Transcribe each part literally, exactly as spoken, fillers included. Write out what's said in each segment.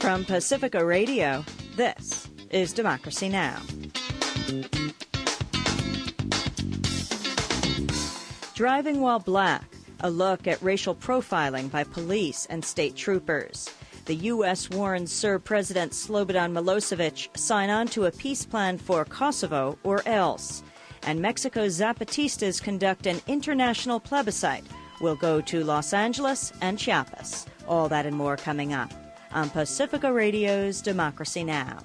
From Pacifica Radio, this is Democracy Now! Driving while black, a look at racial profiling by police and state troopers. The U S warns Serb President Slobodan Milosevic sign on to a peace plan for Kosovo or else. And Mexico's Zapatistas conduct an international plebiscite. We'll go to Los Angeles and Chiapas. All that and more coming up on Pacifica Radio's Democracy Now!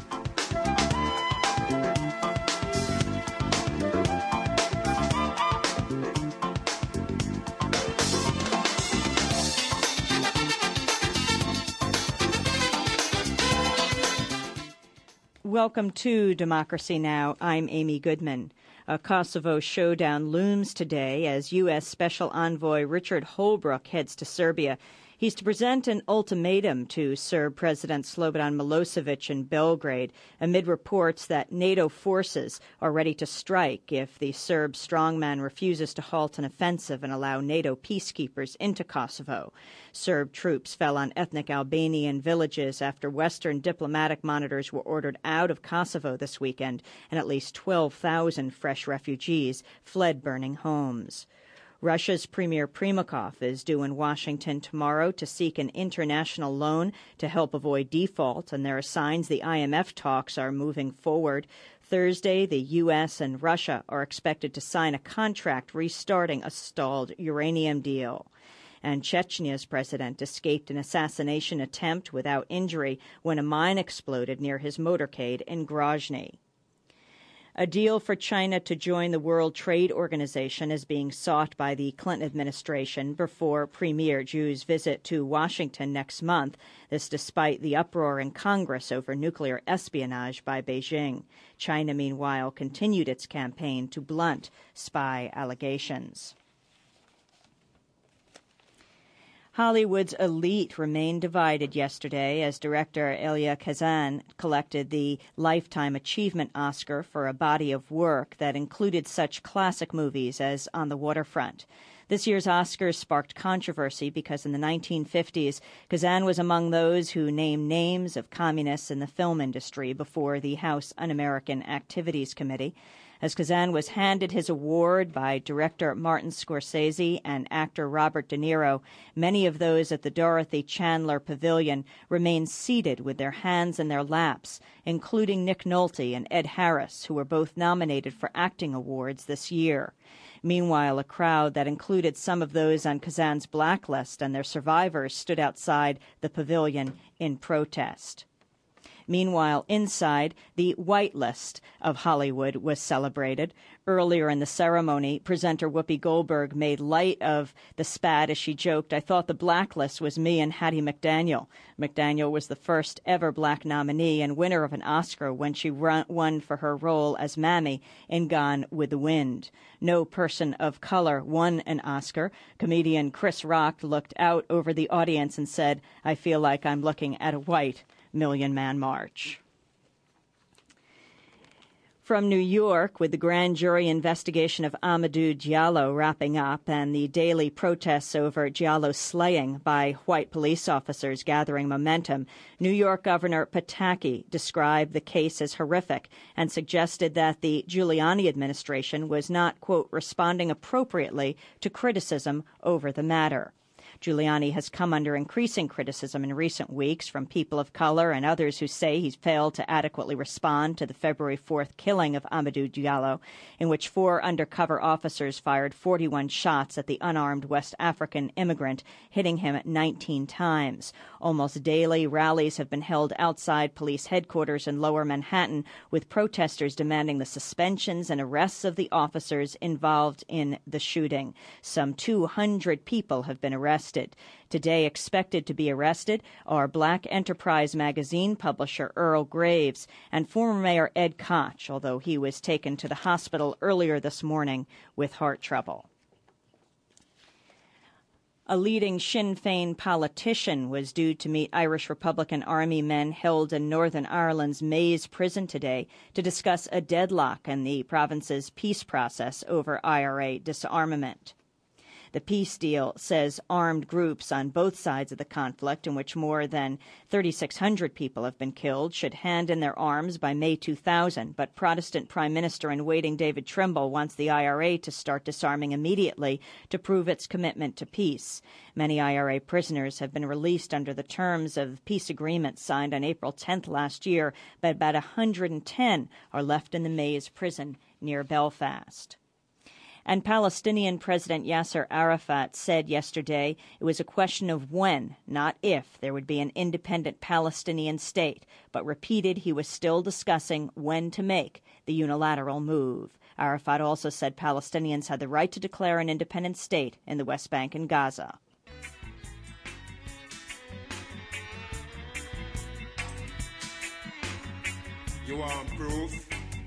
Welcome to Democracy Now! I'm Amy Goodman. A Kosovo showdown looms today as U S. Special Envoy Richard Holbrooke heads to Serbia. He's to present an ultimatum to Serb President Slobodan Milosevic in Belgrade amid reports that NATO forces are ready to strike if the Serb strongman refuses to halt an offensive and allow NATO peacekeepers into Kosovo. Serb troops fell on ethnic Albanian villages after Western diplomatic monitors were ordered out of Kosovo this weekend, and at least twelve thousand fresh refugees fled burning homes. Russia's Premier Primakov is due in Washington tomorrow to seek an international loan to help avoid default, and there are signs the I M F talks are moving forward. Thursday, the U S and Russia are expected to sign a contract restarting a stalled uranium deal. And Chechnya's president escaped an assassination attempt without injury when a mine exploded near his motorcade in Grozny. A deal for China to join the World Trade Organization is being sought by the Clinton administration before Premier Xu's visit to Washington next month, this despite the uproar in Congress over nuclear espionage by Beijing. China, meanwhile, continued its campaign to blunt spy allegations. Hollywood's elite remained divided yesterday as director Elia Kazan collected the Lifetime Achievement Oscar for a body of work that included such classic movies as On the Waterfront. This year's Oscars sparked controversy because in the nineteen fifties, Kazan was among those who named names of communists in the film industry before the House Un-American Activities Committee. As Kazan was handed his award by director Martin Scorsese and actor Robert De Niro, many of those at the Dorothy Chandler Pavilion remained seated with their hands in their laps, including Nick Nolte and Ed Harris, who were both nominated for acting awards this year. Meanwhile, a crowd that included some of those on Kazan's blacklist and their survivors stood outside the pavilion in protest. Meanwhile, inside, the whitelist of Hollywood was celebrated. Earlier in the ceremony, presenter Whoopi Goldberg made light of the spat as she joked, "I thought the blacklist was me and Hattie McDaniel." McDaniel was the first ever black nominee and winner of an Oscar when she run, won for her role as Mammy in Gone with the Wind. No person of color won an Oscar. Comedian Chris Rock looked out over the audience and said, "I feel like I'm looking at a white Million Man March." From New York, with the grand jury investigation of Amadou Diallo wrapping up and the daily protests over Diallo's slaying by white police officers gathering momentum, New York Governor Pataki described the case as horrific and suggested that the Giuliani administration was not, quote, responding appropriately to criticism over the matter. Giuliani has come under increasing criticism in recent weeks from people of color and others who say he's failed to adequately respond to the February fourth killing of Amadou Diallo, in which four undercover officers fired forty-one shots at the unarmed West African immigrant, hitting him nineteen times. Almost daily, rallies have been held outside police headquarters in Lower Manhattan, with protesters demanding the suspensions and arrests of the officers involved in the shooting. Some two hundred people have been arrested. Today, expected to be arrested are Black Enterprise magazine publisher Earl Graves and former Mayor Ed Koch, although he was taken to the hospital earlier this morning with heart trouble. A leading Sinn Féin politician was due to meet Irish Republican Army men held in Northern Ireland's Maze prison today to discuss a deadlock in the province's peace process over I R A disarmament. The peace deal says armed groups on both sides of the conflict, in which more than thirty-six hundred people have been killed, should hand in their arms by May two thousand. But Protestant Prime Minister in waiting David Trimble wants the I R A to start disarming immediately to prove its commitment to peace. Many I R A prisoners have been released under the terms of peace agreements signed on April tenth last year, but about one hundred ten are left in the Maze prison near Belfast. And Palestinian President Yasser Arafat said yesterday it was a question of when, not if, there would be an independent Palestinian state, but repeated he was still discussing when to make the unilateral move. Arafat also said Palestinians had the right to declare an independent state in the West Bank and Gaza. You want proof?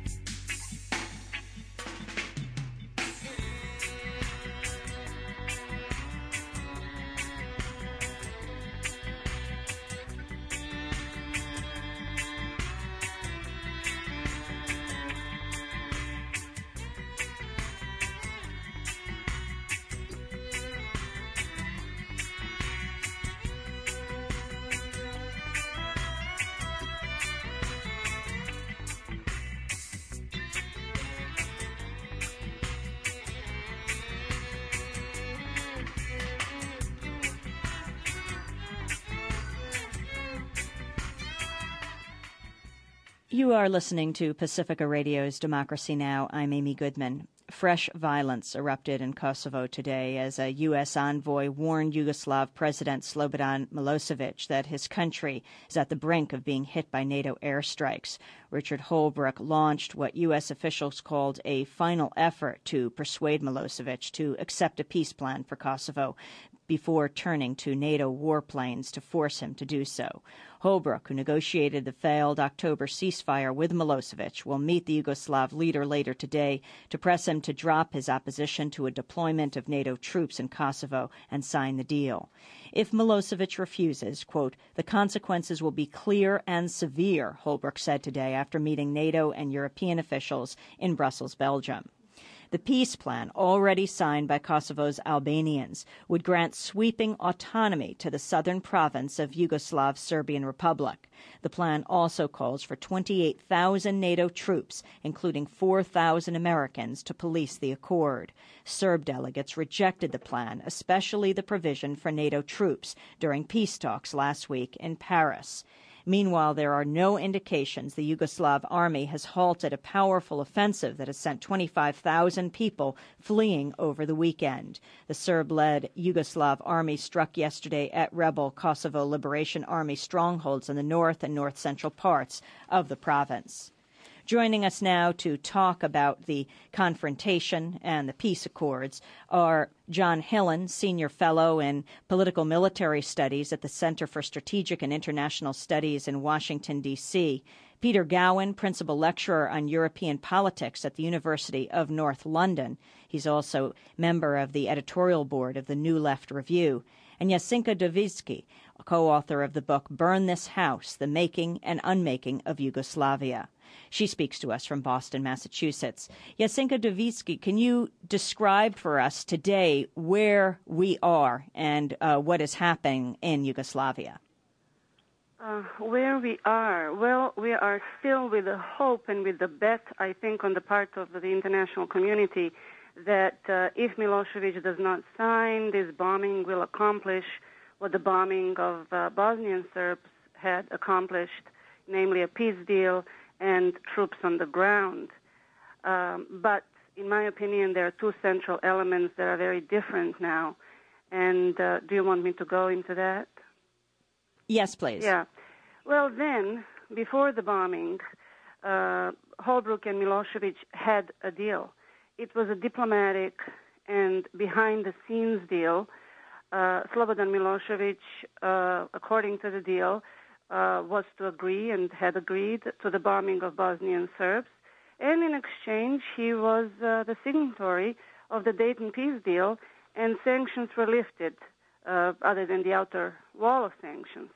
You are listening to Pacifica Radio's Democracy Now! I'm Amy Goodman. Fresh violence erupted in Kosovo today as a U S envoy warned Yugoslav President Slobodan Milosevic that his country is at the brink of being hit by NATO airstrikes. Richard Holbrooke launched what U S officials called a final effort to persuade Milosevic to accept a peace plan for Kosovo before turning to NATO warplanes to force him to do so. Holbrooke, who negotiated the failed October ceasefire with Milosevic, will meet the Yugoslav leader later today to press him to drop his opposition to a deployment of NATO troops in Kosovo and sign the deal. If Milosevic refuses, quote, the consequences will be clear and severe, Holbrooke said today after meeting NATO and European officials in Brussels, Belgium. The peace plan, already signed by Kosovo's Albanians, would grant sweeping autonomy to the southern province of Yugoslav Serbian Republic. The plan also calls for twenty-eight thousand NATO troops, including four thousand Americans, to police the accord. Serb delegates rejected the plan, especially the provision for NATO troops, during peace talks last week in Paris. Meanwhile, there are no indications the Yugoslav army has halted a powerful offensive that has sent twenty-five thousand people fleeing over the weekend. The Serb-led Yugoslav army struck yesterday at rebel Kosovo Liberation Army strongholds in the north and north-central parts of the province. Joining us now to talk about the confrontation and the peace accords are John Hillen, Senior Fellow in Political Military Studies at the Center for Strategic and International Studies in Washington, D C, Peter Gowan, Principal Lecturer on European Politics at the University of North London. He's also member of the editorial board of the New Left Review, and Jasinka Dovizki, co-author of the book Burn This House, The Making and Unmaking of Yugoslavia. She speaks to us from Boston, Massachusetts. Jasinka Dovizki, can you describe for us today where we are and uh, what is happening in Yugoslavia? Uh, where we are? Well, we are still with the hope and with the bet, I think, on the part of the international community that uh, if Milosevic does not sign, this bombing will accomplish what the bombing of uh, Bosnian Serbs had accomplished, namely a peace deal and troops on the ground. Um, but in my opinion, there are two central elements that are very different now. And uh, do you want me to go into that? Yes, please. Yeah. Well, then, before the bombing, uh, Holbrooke and Milosevic had a deal. It was a diplomatic and behind-the-scenes deal. Uh, Slobodan Milosevic, uh, according to the deal, uh, was to agree and had agreed to the bombing of Bosnian Serbs. And in exchange, he was uh, the signatory of the Dayton Peace Deal, and sanctions were lifted, uh, other than the outer wall of sanctions.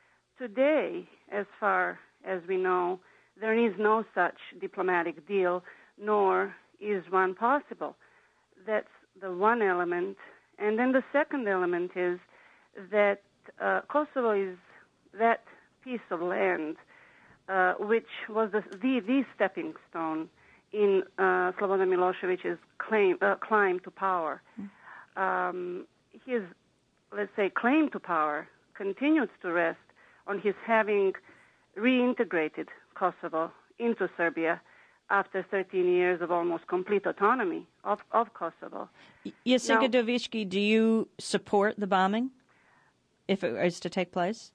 Today, as far as we know, there is no such diplomatic deal, nor is one possible. That's the one element. And then the second element is that uh, Kosovo is that piece of land uh, which was the, the, the stepping stone in uh, Slobodan Milosevic's claim, uh, climb to power. Um, his, let's say, claim to power continues to rest on his having reintegrated Kosovo into Serbia after thirteen years of almost complete autonomy of, of Kosovo. Jessica Dovicki, do you support the bombing if it is to take place?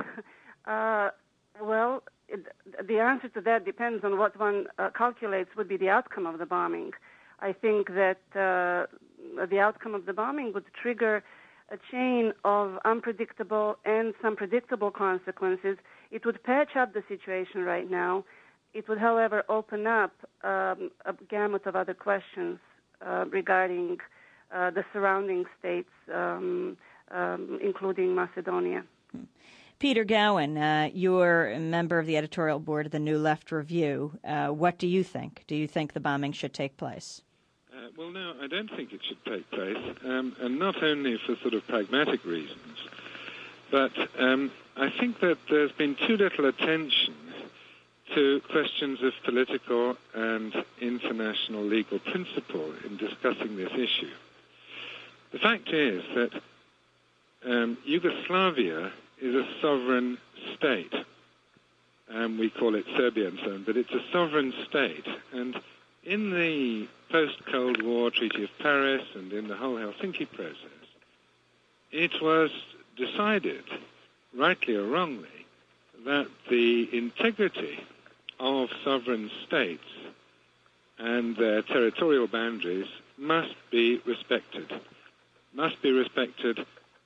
uh, well, it, the answer to that depends on what one uh, calculates would be the outcome of the bombing. I think that uh, the outcome of the bombing would trigger a chain of unpredictable and some predictable consequences. It would patch up the situation right now. It would, however, open up um, a gamut of other questions uh, regarding uh, the surrounding states, um, um, including Macedonia. Peter Gowan, uh, you're a member of the editorial board of the New Left Review. Uh, what do you think? Do you think the bombing should take place? Uh, well, no, I don't think it should take place, um, and not only for sort of pragmatic reasons, but um, I think that there's been too little attention to questions of political and international legal principle in discussing this issue. The fact is that um, Yugoslavia is a sovereign state, and we call it Serbia and so on, but it's a sovereign state, and in the post-Cold War Treaty of Paris and in the whole Helsinki process, it was decided, rightly or wrongly, that the integrity of sovereign states and their territorial boundaries must be respected, must be respected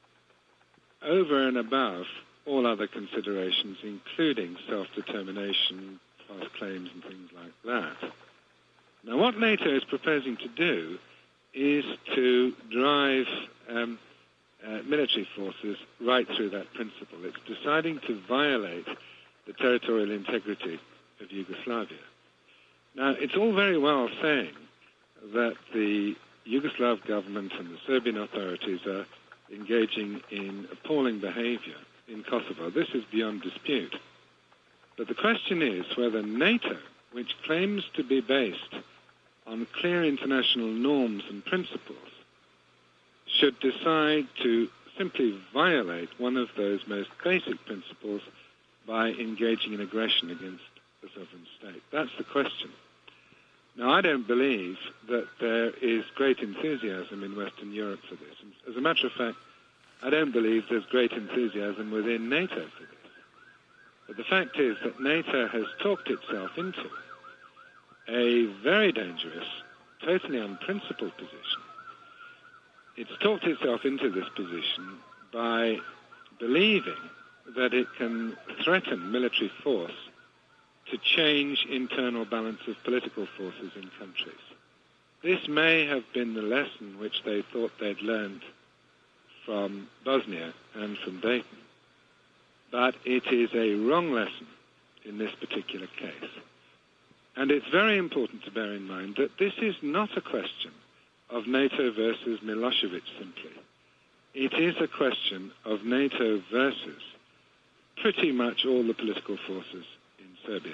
over and above all other considerations, including self-determination, past claims and things like that. Now, what NATO is proposing to do is to drive um, uh, military forces right through that principle. It's deciding to violate the territorial integrity of Yugoslavia. Now, it's all very well saying that the Yugoslav government and the Serbian authorities are engaging in appalling behavior in Kosovo. This is beyond dispute. But the question is whether NATO, which claims to be based on clear international norms and principles, should decide to simply violate one of those most basic principles by engaging in aggression against the sovereign state. That's the question. Now, I don't believe that there is great enthusiasm in Western Europe for this. As a matter of fact, I don't believe there's great enthusiasm within NATO for this. But the fact is that NATO has talked itself into a very dangerous, totally unprincipled position. It's talked itself into this position by believing that it can threaten military force to change internal balance of political forces in countries. This may have been the lesson which they thought they'd learned from Bosnia and from Dayton, but it is a wrong lesson in this particular case. And it's very important to bear in mind that this is not a question of NATO versus Milosevic simply. It is a question of NATO versus pretty much all the political forces in Serbia.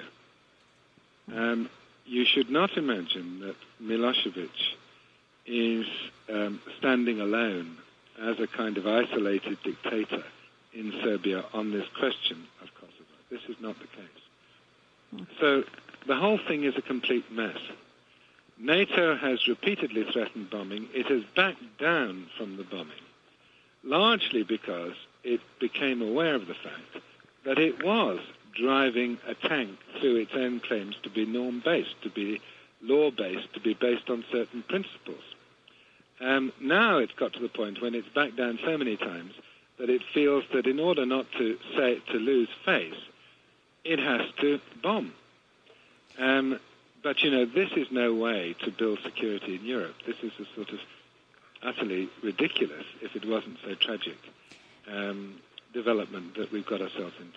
Um, you should not imagine that Milosevic is um, standing alone as a kind of isolated dictator in Serbia on this question of Kosovo. This is not the case. So the whole thing is a complete mess. NATO has repeatedly threatened bombing. It has backed down from the bombing, largely because it became aware of the fact that it was driving a tank through its own claims to be norm-based, to be law-based, to be based on certain principles. Um, now it's got to the point when it's backed down so many times that it feels that in order not to say to lose face, it has to bomb. Um, but, you know, this is no way to build security in Europe. This is a sort of utterly ridiculous, if it wasn't so tragic, um, development that we've got ourselves into.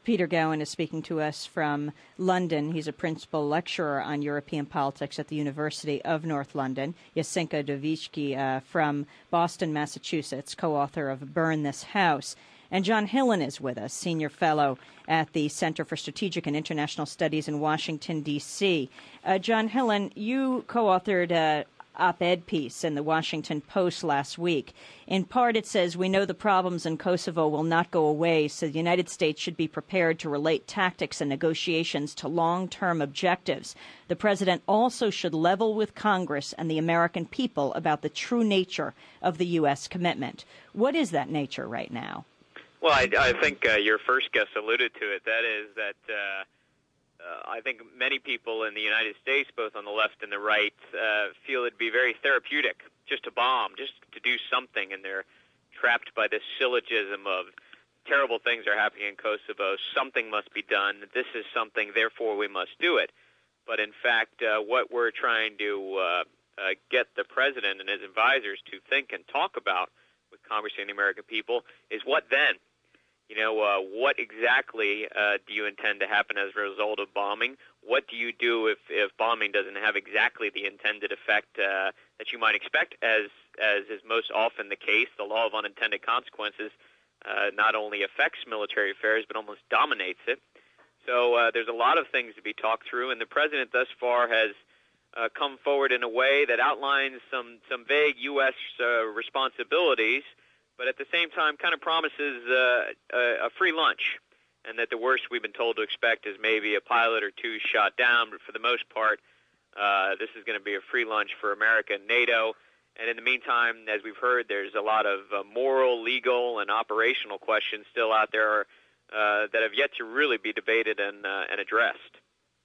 Peter Gowan is speaking to us from London. He's a principal lecturer on European politics at the University of North London. Jasinka Dovicki uh, from Boston, Massachusetts, co-author of Burn This House. And John Hillen is with us, senior fellow at the Center for Strategic and International Studies in Washington, D C. Uh, John Hillen, you co-authored a op-ed piece in the Washington Post last week. In part, it says, we know the problems in Kosovo will not go away, so the United States should be prepared to relate tactics and negotiations to long-term objectives. The president also should level with Congress and the American people about the true nature of the U S commitment. What is that nature right now? Well, I, I think uh, your first guest alluded to it. That is that uh, uh, I think many people in the United States, both on the left and the right, uh, feel it'd be very therapeutic just to bomb, just to do something, and they're trapped by this syllogism of terrible things are happening in Kosovo, something must be done, this is something, therefore we must do it. But in fact, uh, what we're trying to uh, uh, get the president and his advisors to think and talk about with Congress and the American people is what then? You know, uh, what exactly uh, do you intend to happen as a result of bombing? What do you do if, if bombing doesn't have exactly the intended effect uh, that you might expect? As as is most often the case, the law of unintended consequences uh, not only affects military affairs but almost dominates it. So uh, there's a lot of things to be talked through, and the president thus far has uh, come forward in a way that outlines some, some vague U S uh, responsibilities, but at the same time kind of promises uh, a, a free lunch, and that the worst we've been told to expect is maybe a pilot or two shot down, but for the most part, uh, this is going to be a free lunch for America and NATO. And in the meantime, as we've heard, there's a lot of uh, moral, legal, and operational questions still out there uh, that have yet to really be debated and, uh, and addressed.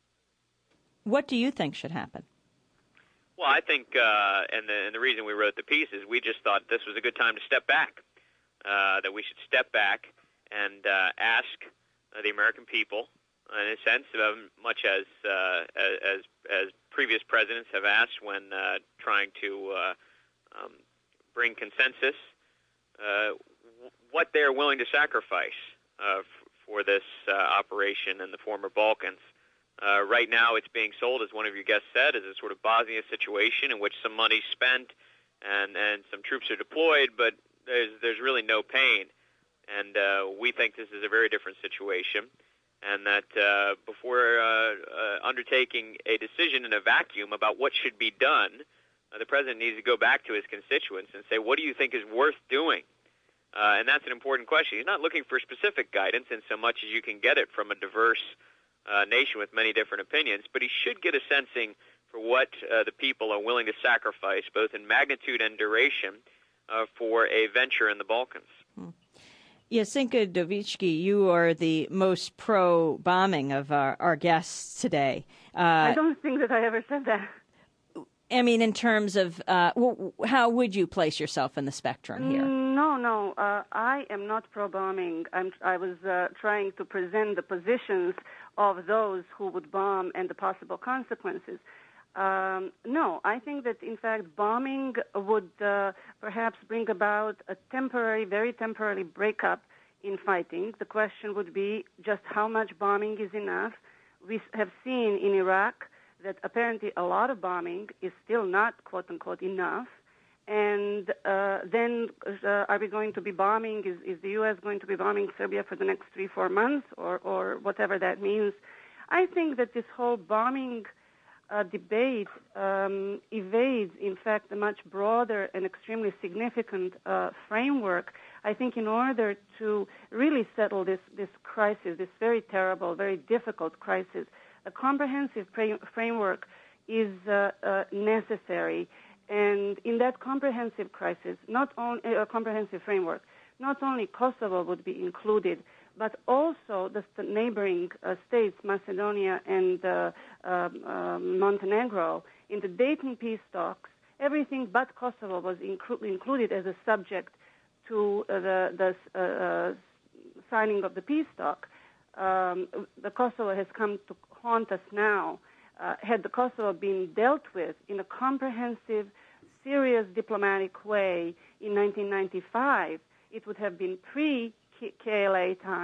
What do you think should happen? Well, I think, uh, and, the, and the reason we wrote the piece is we just thought this was a good time to step back, uh, that we should step back and uh, ask uh, the American people, in a sense, uh, much as, uh, as as previous presidents have asked when uh, trying to uh, um, bring consensus, uh, w- what they're willing to sacrifice uh, f- for this uh, operation in the former Balkans. Uh, right now, it's being sold, as one of your guests said, as a sort of Bosnia situation in which some money's spent and, and some troops are deployed, but there's there's really no pain. And uh, we think this is a very different situation, and that uh, before uh, uh, undertaking a decision in a vacuum about what should be done, uh, the president needs to go back to his constituents and say, what do you think is worth doing? Uh, and that's an important question. He's not looking for specific guidance in so much as you can get it from a diverse Uh, nation with many different opinions, but he should get a sensing for what uh, the people are willing to sacrifice, both in magnitude and duration, uh, for a venture in the Balkans. Hmm. Jasinka Dovicki, you are the most pro-bombing of our, our guests today. Uh, I don't think that I ever said that. I mean, in terms of uh, w- how would you place yourself in the spectrum here? No, no. Uh, I am not pro-bombing. I'm, I was uh, trying to present the positions of those who would bomb and the possible consequences. Um, no, I think that, in fact, bombing would uh, perhaps bring about a temporary, very temporary breakup in fighting. The question would be just how much bombing is enough. We have seen in Iraq that apparently a lot of bombing is still not, quote-unquote, enough. And uh, then uh, are we going to be bombing, is, is the U S going to be bombing Serbia for the next three, four months, or, or whatever that means? I think that this whole bombing uh, debate um, evades, in fact, a much broader and extremely significant uh, framework. I think in order to really settle this, this crisis, this very terrible, very difficult crisis, a comprehensive pra- framework is uh, uh, necessary. And in that comprehensive crisis, not only a uh, comprehensive framework, not only Kosovo would be included, but also the st- neighboring uh, states, Macedonia and uh, uh, uh, Montenegro, in the Dayton peace talks. Everything but Kosovo was inclu- included as a subject to uh, the, the uh, signing of the peace talk. Um, the Kosovo has come to haunt us now. Uh, had the Kosovo been dealt with in a comprehensive, serious diplomatic way in nineteen ninety-five, it would have been pre-K L A time.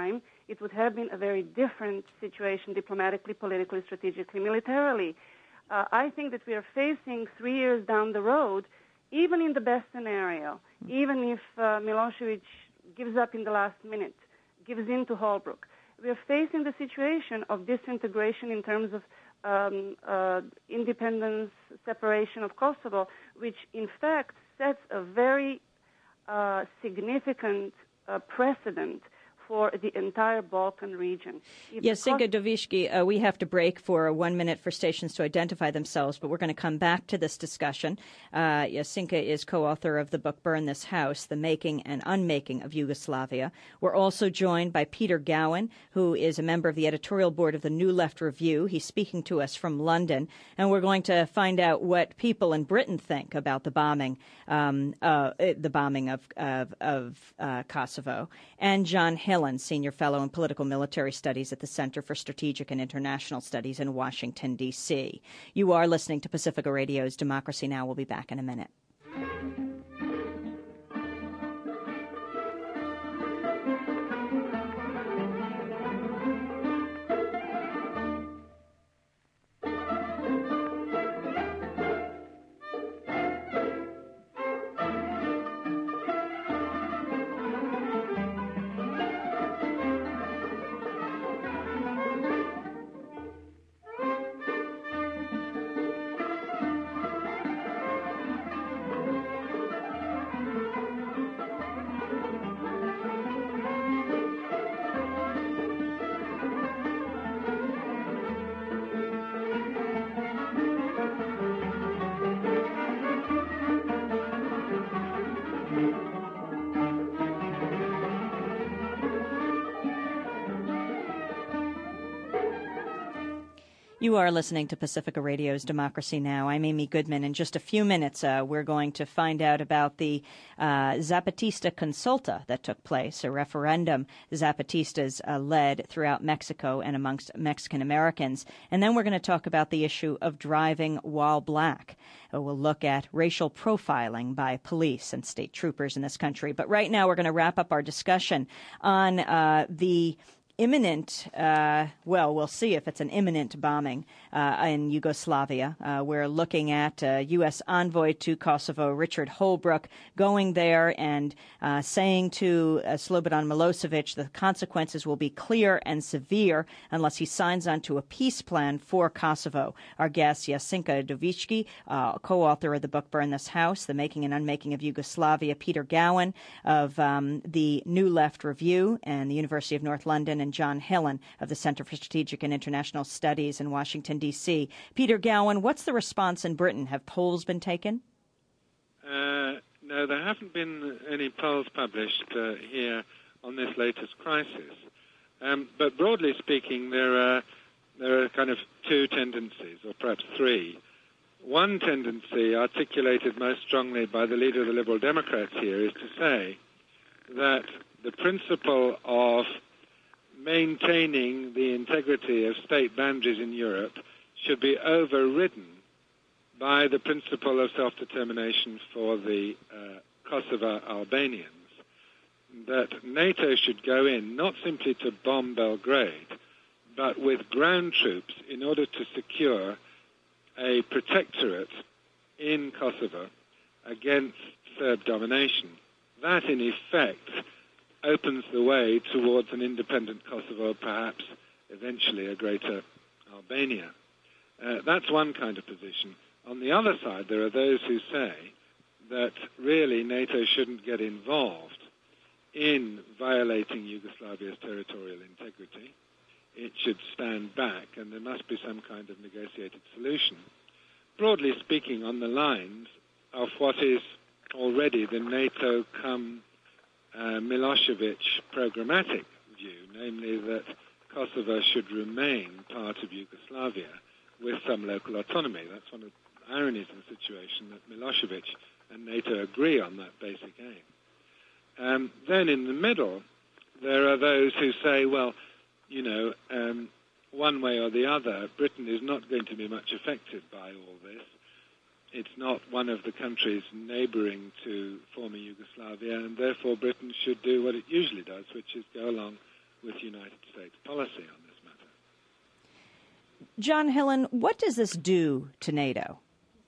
it would have been a very different situation diplomatically, politically, strategically, militarily. Uh, I think that we are facing three years down the road, even in the best scenario, even if uh, Milosevic gives up in the last minute, gives in to Holbrooke, we are facing the situation of disintegration in terms of um, uh, independence, separation of Kosovo, which in fact sets a very uh, significant uh, precedent for the entire Balkan region. Jasinka Dovishki, uh, we have to break for one minute for stations to identify themselves, but we're going to come back to this discussion. Uh, Jasinka is co-author of the book Burn This House, The Making and Unmaking of Yugoslavia. We're also joined by Peter Gowan, who is a member of the editorial board of the New Left Review. He's speaking to us from London, and we're going to find out what people in Britain think about the bombing, um, uh, the bombing of, of, of uh, Kosovo. And John Hill, Senior Fellow in Political Military Studies at the Center for Strategic and International Studies in Washington, D C. You are listening to Pacifica Radio's Democracy Now! We'll be back in a minute. You are listening to Pacifica Radio's Democracy Now! I'm Amy Goodman. In just a few minutes, uh, we're going to find out about the uh, Zapatista Consulta that took place, a referendum Zapatistas uh, led throughout Mexico and amongst Mexican Americans. And then we're going to talk about the issue of driving while black. Uh, we'll look at racial profiling by police and state troopers in this country. But right now, we're going to wrap up our discussion on uh, the imminent, uh, well, we'll see if it's an imminent bombing uh, in Yugoslavia. Uh, we're looking at uh, U S envoy to Kosovo, Richard Holbrooke, going there and uh, saying to uh, Slobodan Milosevic the consequences will be clear and severe unless he signs on to a peace plan for Kosovo. Our guest, Jasinka Dovishki, uh, co-author of the book Burn This House, The Making and Unmaking of Yugoslavia, Peter Gowan of um, the New Left Review and the University of North London, and John Hillen of the Center for Strategic and International Studies in Washington, D C. Peter Gowan, what's the response in Britain? Have polls been taken? Uh, no, there haven't been any polls published uh, here on this latest crisis. Um, but broadly speaking, there are, there are kind of two tendencies, or perhaps three. One tendency, articulated most strongly by the leader of the Liberal Democrats here, is to say that the principle of maintaining the integrity of state boundaries in Europe should be overridden by the principle of self-determination for the uh, Kosovo Albanians. That NATO should go in not simply to bomb Belgrade, but with ground troops in order to secure a protectorate in Kosovo against Serb domination. That, in effect, opens the way towards an independent Kosovo, perhaps eventually a greater Albania. Uh, that's one kind of position. On the other side, there are those who say that really NATO shouldn't get involved in violating Yugoslavia's territorial integrity. It should stand back, and there must be some kind of negotiated solution. Broadly speaking, on the lines of what is already the NATO come uh, Milosevic programmatic view, namely that Kosovo should remain part of Yugoslavia with some local autonomy. That's one of the ironies of the situation, that Milosevic and NATO agree on that basic aim. Um, then in the middle, there are those who say, well, you know, um, one way or the other, Britain is not going to be much affected by all this. It's not one of the countries neighboring to former Yugoslavia, and therefore Britain should do what it usually does, which is go along with United States policy on this matter. John Hillen, what does this do to NATO?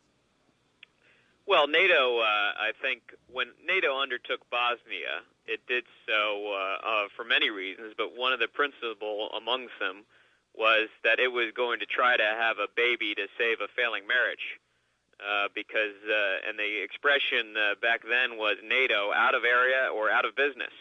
Well, NATO, uh, I think, when NATO undertook Bosnia, it did so uh, uh, for many reasons, but one of the principal amongst them was that it was going to try to have a baby to save a failing marriage. Uh, because, uh, and the expression uh, back then was NATO out of area or out of business.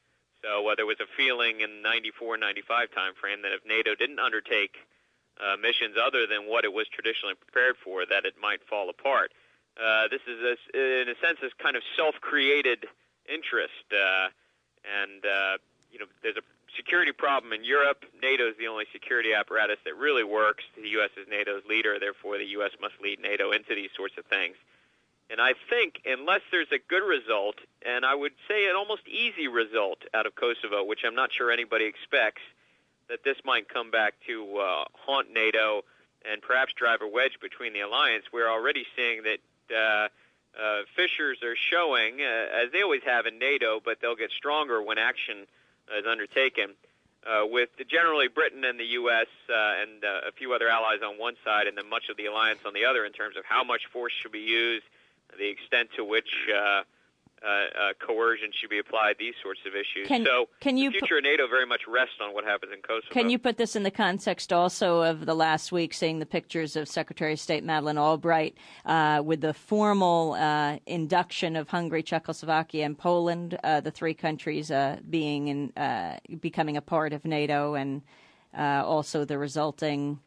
So uh, there was a feeling in ninety-four ninety-five timeframe that if NATO didn't undertake uh, missions other than what it was traditionally prepared for, that it might fall apart. Uh, this is, a, in a sense, this kind of self-created interest. Uh, and, uh, you know, there's a security problem in Europe. NATO is the only security apparatus that really works. The U S is NATO's leader. Therefore, the U S must lead NATO into these sorts of things. And I think unless there's a good result, and I would say an almost easy result out of Kosovo, which I'm not sure anybody expects, that this might come back to uh, haunt NATO and perhaps drive a wedge between the alliance. We're already seeing that uh, uh, fissures are showing, uh, as they always have in NATO, but they'll get stronger when action is undertaken, uh, with generally Britain and the U S uh, and uh, a few other allies on one side and then much of the alliance on the other in terms of how much force should be used, the extent to which uh, uh, uh, coercion should be applied, these sorts of issues. Can, so can you the future pu- of NATO very much rests on what happens in Kosovo. Can you put this in the context also of the last week, seeing the pictures of Secretary of State Madeleine Albright uh, with the formal uh, induction of Hungary, Czechoslovakia, and Poland, uh, the three countries uh, being in, uh, becoming a part of NATO, and uh, also the resulting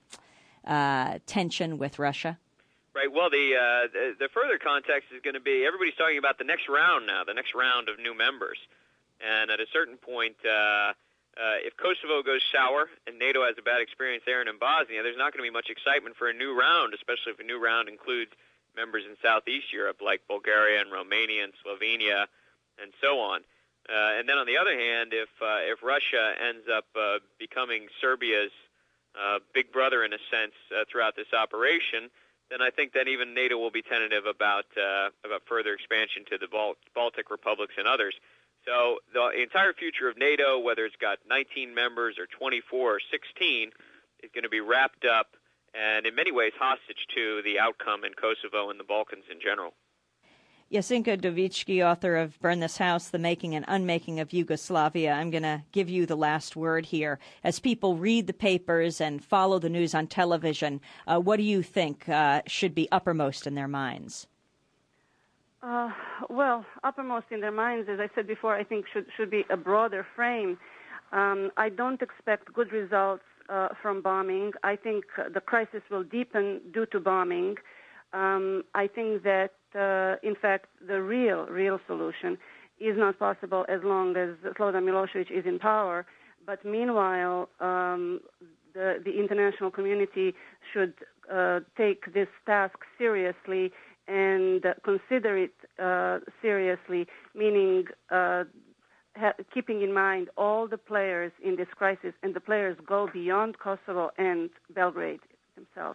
uh, tension with Russia? Right. Well, the, uh, the the further context is going to be everybody's talking about the next round now, the next round of new members. And at a certain point, uh, uh, if Kosovo goes sour and NATO has a bad experience there and in Bosnia, there's not going to be much excitement for a new round, especially if a new round includes members in Southeast Europe like Bulgaria and Romania and Slovenia and so on. Uh, and then on the other hand, if uh, if Russia ends up uh, becoming Serbia's uh, big brother in a sense uh, throughout this operation, then I think that even NATO will be tentative about uh, about further expansion to the Balt- Baltic republics and others. So the entire future of NATO, whether it's got nineteen members or twenty-four or sixteen, is going to be wrapped up and in many ways hostage to the outcome in Kosovo and the Balkans in general. Jasinka Dovicki, author of Burn This House, The Making and Unmaking of Yugoslavia. I'm going to give you the last word here. As people read the papers and follow the news on television, uh, what do you think uh, should be uppermost in their minds? Uh, well, uppermost in their minds, as I said before, I think should should be a broader frame. Um, I don't expect good results uh, from bombing. I think the crisis will deepen due to bombing. Um, I think that, uh, in fact, the real, real solution is not possible as long as Slobodan Milosevic is in power. But meanwhile, um, the, the international community should uh, take this task seriously and uh, consider it uh, seriously, meaning uh, ha- keeping in mind all the players in this crisis, and the players go beyond Kosovo and Belgrade themselves.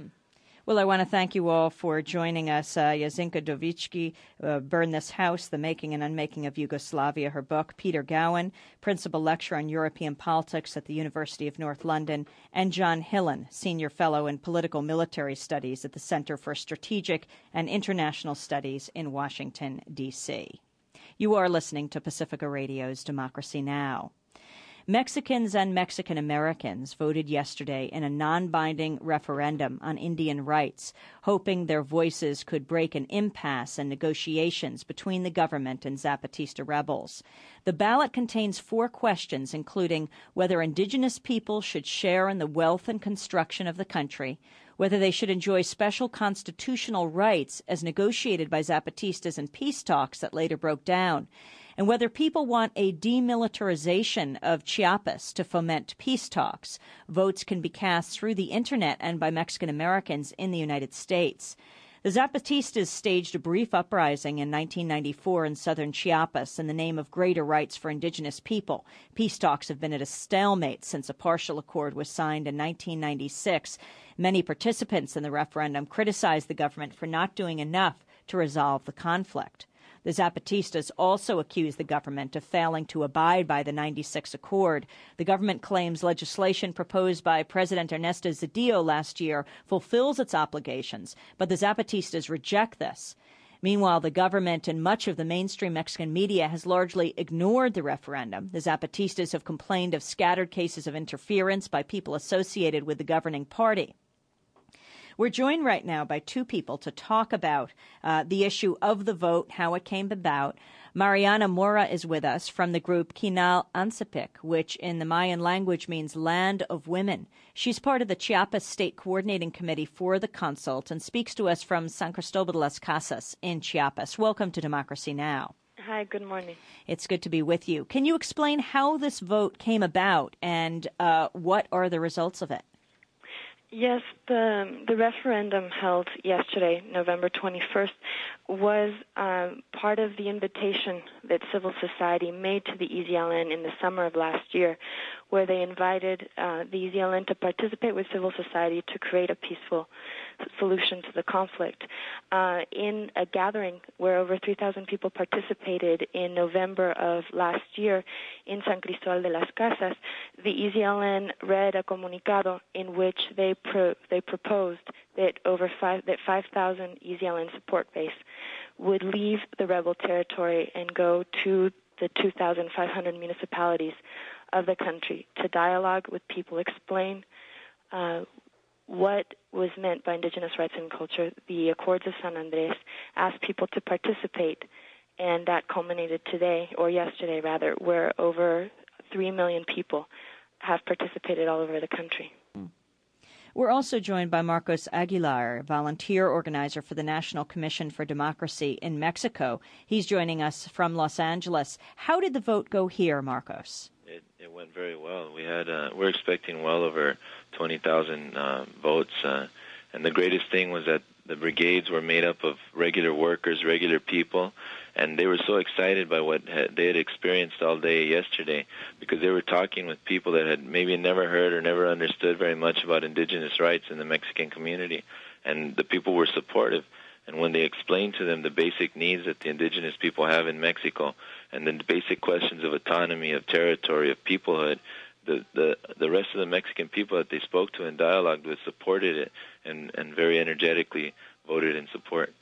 Well, I want to thank you all for joining us. Uh, Jasinka Dovicki, uh, Burn This House, The Making and Unmaking of Yugoslavia, her book. Peter Gowan, Principal Lecturer on European Politics at the University of North London, and John Hillen, Senior Fellow in Political Military Studies at the Center for Strategic and International Studies in Washington, D C You are listening to Pacifica Radio's Democracy Now! Mexicans and Mexican Americans voted yesterday in a non-binding referendum on Indian rights, hoping their voices could break an impasse in negotiations between the government and Zapatista rebels. The ballot contains four questions, including whether indigenous people should share in the wealth and construction of the country, whether they should enjoy special constitutional rights as negotiated by Zapatistas in peace talks that later broke down, and whether people want a demilitarization of Chiapas to foment peace talks. Votes can be cast through the Internet and by Mexican Americans in the United States. The Zapatistas staged a brief uprising in nineteen ninety-four in southern Chiapas in the name of greater rights for indigenous people. Peace talks have been at a stalemate since a partial accord was signed in nineteen ninety-six. Many participants in the referendum criticized the government for not doing enough to resolve the conflict. The Zapatistas also accuse the government of failing to abide by the ninety-six Accord. The government claims legislation proposed by President Ernesto Zedillo last year fulfills its obligations, but the Zapatistas reject this. Meanwhile, the government and much of the mainstream Mexican media has largely ignored the referendum. The Zapatistas have complained of scattered cases of interference by people associated with the governing party. We're joined right now by two people to talk about uh, the issue of the vote, how it came about. Mariana Mora is with us from the group Quinal Ancepic, which in the Mayan language means Land of Women. She's part of the Chiapas State Coordinating Committee for the consult and speaks to us from San Cristobal de las Casas in Chiapas. Welcome to Democracy Now! Hi, good morning. It's good to be with you. Can you explain how this vote came about and uh, what are the results of it? Yes, the the referendum held yesterday, November twenty-first, was um, part of the invitation that civil society made to the E Z L N in the summer of last year, where they invited uh, the E Z L N to participate with civil society to create a peaceful solution to the conflict. Uh, in a gathering where over three thousand people participated in November of last year in San Cristobal de las Casas, the E Z L N read a comunicado in which they pro- they proposed that over five that five thousand E Z L N support base would leave the rebel territory and go to the two thousand five hundred municipalities of the country to dialogue with people, explain uh, what was meant by indigenous rights and culture. The Accords of San Andres asked people to participate, and that culminated today, or yesterday rather, where over three million people have participated all over the country. We're also joined by Marcos Aguilar, volunteer organizer for the National Commission for Democracy in Mexico. He's joining us from Los Angeles. How did the vote go here, Marcos? It, it went very well. We had uh, we're expecting well over twenty thousand uh, votes, uh, and the greatest thing was that the brigades were made up of regular workers, regular people, and they were so excited by what had, they had experienced all day yesterday, because they were talking with people that had maybe never heard or never understood very much about indigenous rights in the Mexican community, and the people were supportive. And when they explained to them the basic needs that the indigenous people have in Mexico, and then the basic questions of autonomy, of territory, of peoplehood, the, the the rest of the Mexican people that they spoke to and dialogued with supported it and, and very energetically voted in support.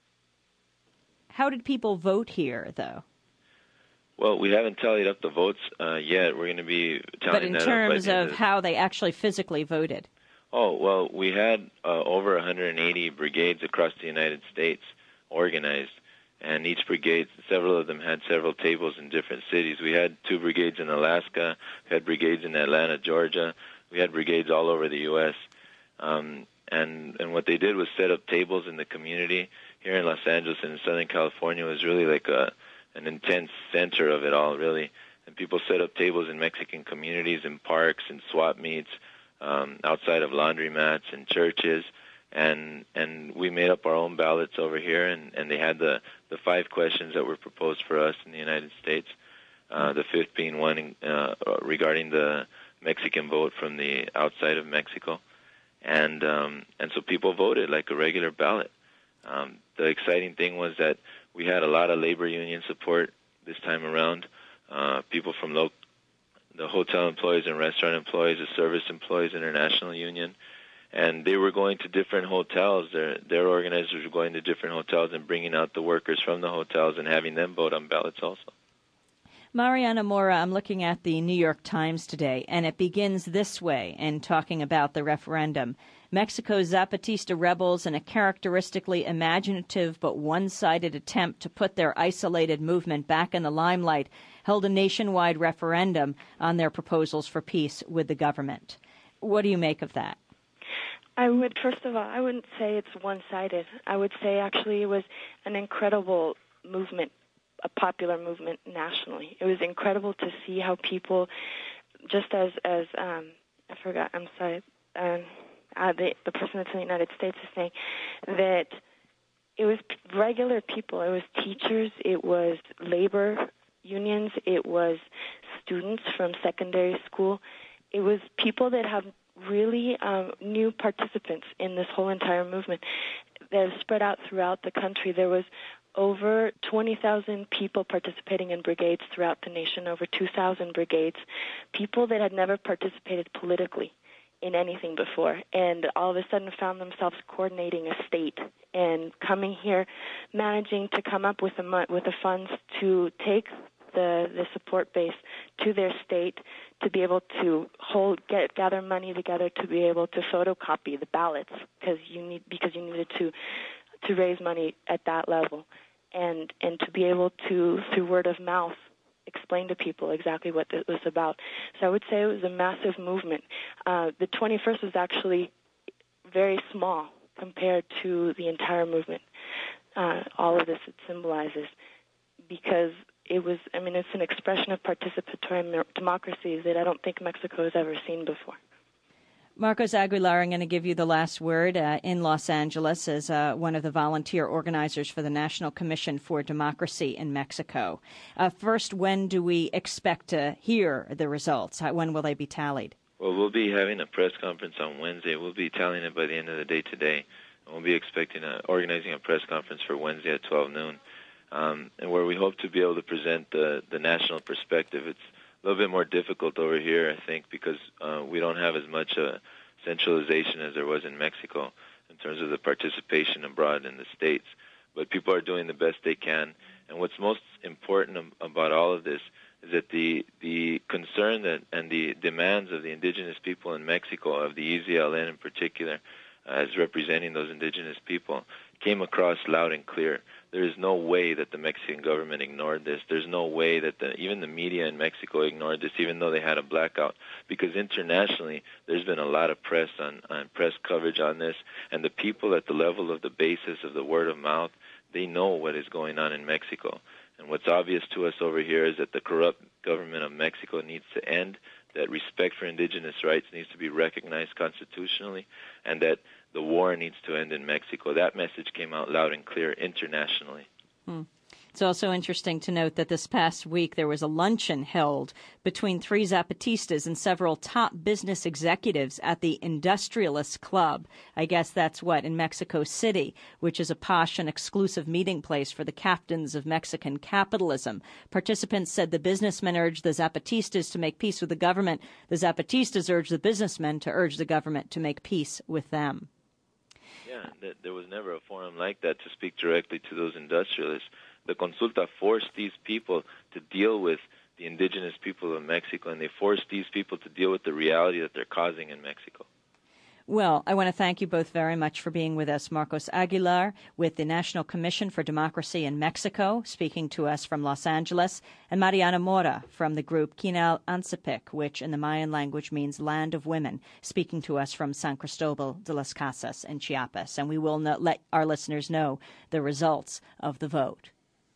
How did people vote here, though? Well, we haven't tallied up the votes uh, yet. We're going to be tallying that up. But in terms of how they actually physically voted? Oh, well, we had uh, over one hundred eighty brigades across the United States organized, and each brigade, several of them had several tables in different cities. We had two brigades in Alaska, we had brigades in Atlanta, Georgia, we had brigades all over the U S Um, and, and what they did was set up tables in the community. Here in Los Angeles and in Southern California was really like a, an intense center of it all, really. And people set up tables in Mexican communities, in parks, in swap meets, um, outside of laundromats and churches. And and we made up our own ballots over here, and, and they had the, the five questions that were proposed for us in the United States, uh, the fifth being one uh, regarding the Mexican vote from the outside of Mexico. And um, and so people voted like a regular ballot. Um, the exciting thing was that we had a lot of labor union support this time around, uh, people from lo- the hotel employees and restaurant employees, the Service Employees International Union, and they were going to different hotels. Their, their organizers were going to different hotels and bringing out the workers from the hotels and having them vote on ballots also. Mariana Mora, I'm looking at the New York Times today, and it begins this way in talking about the referendum. Mexico's Zapatista rebels, in a characteristically imaginative but one-sided attempt to put their isolated movement back in the limelight, held a nationwide referendum on their proposals for peace with the government. What do you make of that? I would, first of all, I wouldn't say it's one-sided. I would say actually it was an incredible movement, a popular movement nationally. It was incredible to see how people, just as, as um, I forgot, I'm sorry, um, uh, the, the person that's in the United States is saying, that it was regular people. It was teachers, it was labor unions, it was students from secondary school. It was people that have really um, new participants in this whole entire movement that have spread out throughout the country. There was over twenty thousand people participating in brigades throughout the nation, over two thousand brigades, people that had never participated politically in anything before, and all of a sudden found themselves coordinating a state and coming here, managing to come up with the with the funds to take the the support base to their state, to be able to hold get gather money together to be able to photocopy the ballots because you need because you needed to to raise money at that level, and and to be able to through word of mouth explain to people exactly what it was about. So I would say it was a massive movement. Uh, the twenty-first was actually very small compared to the entire movement. Uh, all of this it symbolizes, because it was, I mean, it's an expression of participatory democracy that I don't think Mexico has ever seen before. Marcos Aguilar, I'm going to give you the last word uh, in Los Angeles as uh, one of the volunteer organizers for the National Commission for Democracy in Mexico. Uh, first, when do we expect to hear the results? How, when will they be tallied? Well, we'll be having a press conference on Wednesday. We'll be tallying it by the end of the day today. And we'll be expecting a, organizing a press conference for Wednesday at twelve noon, um, and where we hope to be able to present the, the national perspective. It's a little bit more difficult over here, I think, because uh, we don't have as much uh, centralization as there was in Mexico in terms of the participation abroad in the States. But people are doing the best they can. And what's most important about all of this is that the the concern that and the demands of the indigenous people in Mexico, of the E Z L N in particular, uh, as representing those indigenous people, came across loud and clear. There is no way that the Mexican government ignored this. There's no way that the, even the media in Mexico ignored this, even though they had a blackout. Because internationally, there's been a lot of press on, on press coverage on this, and the people at the level of the basis of the word of mouth, they know what is going on in Mexico. And what's obvious to us over here is that the corrupt government of Mexico needs to end, that respect for indigenous rights needs to be recognized constitutionally, and that the war needs to end in Mexico. That message came out loud and clear internationally. Hmm. It's also interesting to note that this past week there was a luncheon held between three Zapatistas and several top business executives at the Industrialist Club. I guess that's what, in Mexico City, which is a posh and exclusive meeting place for the captains of Mexican capitalism. Participants said the businessmen urged the Zapatistas to make peace with the government. The Zapatistas urged the businessmen to urge the government to make peace with them. Yeah, there was never a forum like that to speak directly to those industrialists. The Consulta forced these people to deal with the indigenous people of Mexico, and they forced these people to deal with the reality that they're causing in Mexico. Well, I want to thank you both very much for being with us. Marcos Aguilar with the National Commission for Democracy in Mexico, speaking to us from Los Angeles, and Mariana Mora from the group Quinal Ancepic, which in the Mayan language means Land of Women, speaking to us from San Cristobal de las Casas in Chiapas. And we will not let our listeners know the results of the vote.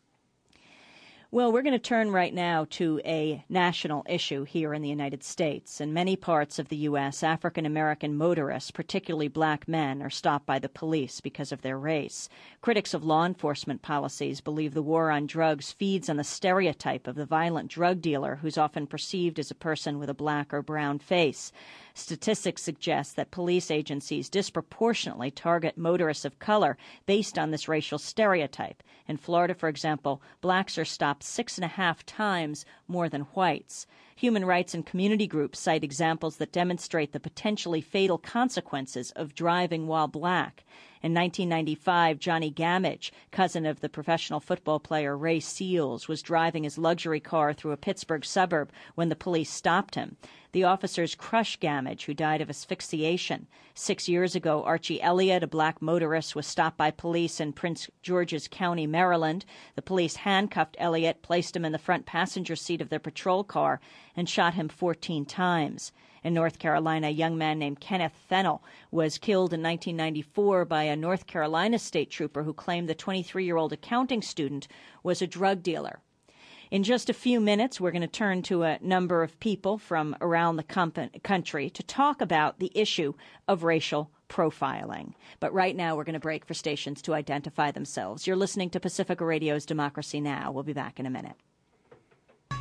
Well, we're going to turn right now to a national issue here in the United States. In many parts of the U S, African-American motorists, particularly black men, are stopped by the police because of their race. Critics of law enforcement policies believe the war on drugs feeds on the stereotype of the violent drug dealer who's often perceived as a person with a black or brown face. Statistics suggest that police agencies disproportionately target motorists of color based on this racial stereotype. In Florida, for example, blacks are stopped six and a half times more than whites. Human rights and community groups cite examples that demonstrate the potentially fatal consequences of driving while black. In nineteen ninety-five, Johnny Gamage, cousin of the professional football player Ray Seals, was driving his luxury car through a Pittsburgh suburb when the police stopped him. The officers crushed Gamage, who died of asphyxiation. Six years ago, Archie Elliott, a black motorist, was stopped by police in Prince George's County, Maryland. The police handcuffed Elliott, placed him in the front passenger seat of their patrol car, and shot him fourteen times. In North Carolina, a young man named Kenneth Fennell was killed in nineteen ninety-four by a North Carolina state trooper who claimed the twenty-three-year-old accounting student was a drug dealer. In just a few minutes, we're going to turn to a number of people from around the comp- country to talk about the issue of racial profiling. But right now, we're going to break for stations to identify themselves. You're listening to Pacifica Radio's Democracy Now! We'll be back in a minute.